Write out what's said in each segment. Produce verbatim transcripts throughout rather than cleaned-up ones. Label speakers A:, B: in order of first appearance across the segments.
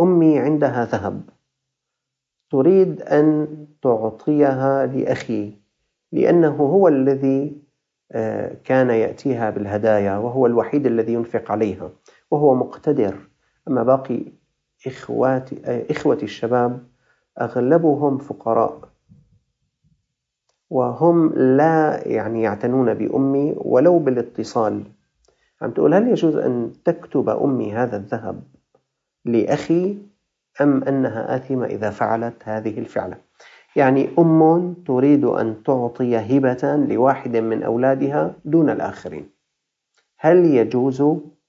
A: أمي عندها ذهب، تريد أن تعطيها لأخي لأنه هو الذي كان يأتيها بالهدايا وهو الوحيد الذي ينفق عليها وهو مقتدر. أما باقي إخواتي إخوتي الشباب أغلبهم فقراء وهم لا يعني يعتنون بأمي ولو بالاتصال. عم تقول هل يجوز أن تكتب أمي هذا الذهب لأخي أم أنها آثمة إذا فعلت هذه الفعلة؟ يعني أم تريد أن تعطي هبة لواحد من أولادها دون الآخرين، هل يجوز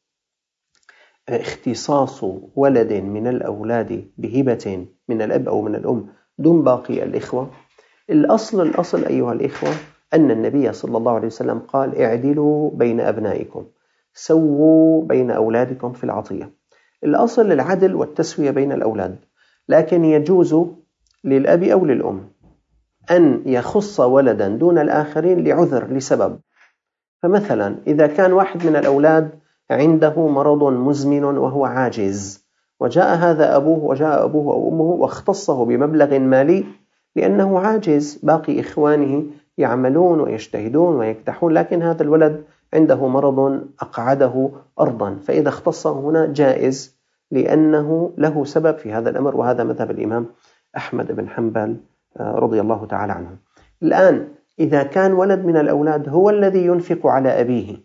A: اختصاص ولد من الأولاد بهبة من الأب أو من الأم دون باقي الإخوة؟ الأصل الأصل أيها الإخوة أن النبي صلى الله عليه وسلم قال اعدلوا بين أبنائكم، سووا بين أولادكم في العطية. الأصل العدل والتسوية بين الأولاد، لكن يجوز للأب أو للأم أن يخص ولدا دون الآخرين لعذر لسبب. فمثلا إذا كان واحد من الأولاد عنده مرض مزمن وهو عاجز وجاء هذا أبوه وجاء أبوه أو أمه واختصه بمبلغ مالي لأنه عاجز، باقي إخوانه يعملون ويجتهدون ويكدحون لكن هذا الولد عنده مرض أقعده أرضا، فإذا اختصه هنا جائز لأنه له سبب في هذا الأمر، وهذا مذهب الإمام أحمد بن حنبل رضي الله تعالى عنه. الآن إذا كان ولد من الأولاد هو الذي ينفق على أبيه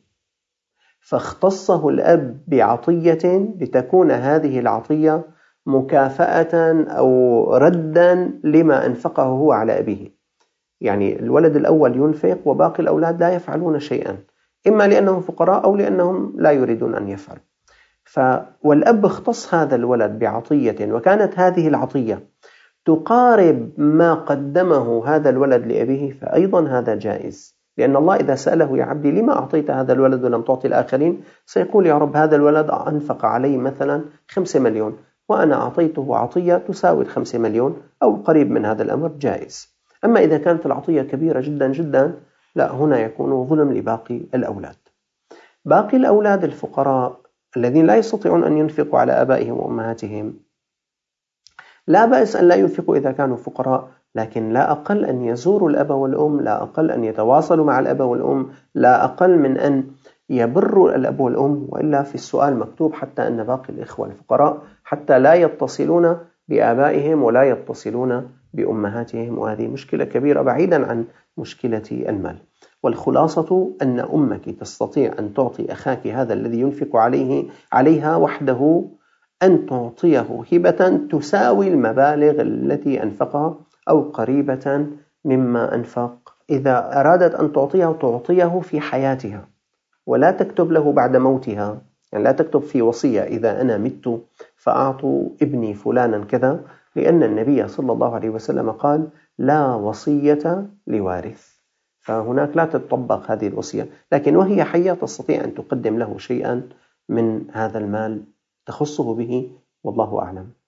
A: فاختصه الأب بعطية لتكون هذه العطية مكافأة أو ردا لما أنفقه هو على أبيه، يعني الولد الأول ينفق وباقي الأولاد لا يفعلون شيئا، إما لأنهم فقراء أو لأنهم لا يريدون أن يفعلوا. ف... والأب اختص هذا الولد بعطية وكانت هذه العطية تقارب ما قدمه هذا الولد لأبيه، فأيضا هذا جائز، لأن الله إذا سأله يا عبدي لما أعطيت هذا الولد ولم تعطي الآخرين سيقول يا رب هذا الولد أنفق علي مثلا خمسة مليون وأنا أعطيته عطية تساوي الخمسة مليون أو قريب من هذا الأمر، جائز. أما إذا كانت العطية كبيرة جدا جدا لا، هنا يكون ظلم لباقي الأولاد. باقي الأولاد الفقراء الذين لا يستطيعون أن ينفقوا على آبائهم وأمهاتهم لا بأس أن لا ينفقوا إذا كانوا فقراء، لكن لا أقل أن يزوروا الأب والأم، لا أقل أن يتواصلوا مع الأب والأم، لا أقل من أن يبروا الأب والأم. وإلا في السؤال مكتوب حتى أن باقي الإخوة الفقراء حتى لا يتصلون بآبائهم ولا يتصلون بأمهاتهم، وهذه مشكلة كبيرة بعيدا عن مشكلة المال. والخلاصة أن أمك تستطيع أن تعطي أخاك هذا الذي ينفق عليه عليها وحده أن تعطيه هبة تساوي المبالغ التي أنفقها أو قريبة مما أنفق. إذا أرادت أن تعطيه تعطيه في حياتها ولا تكتب له بعد موتها، يعني لا تكتب في وصية إذا أنا مت فأعطوا ابني فلانا كذا، لأن النبي صلى الله عليه وسلم قال لا وصية لوارث، فهناك لا تطبق هذه الوصية، لكن وهي حية تستطيع أن تقدم له شيئا من هذا المال تخصه به، والله أعلم.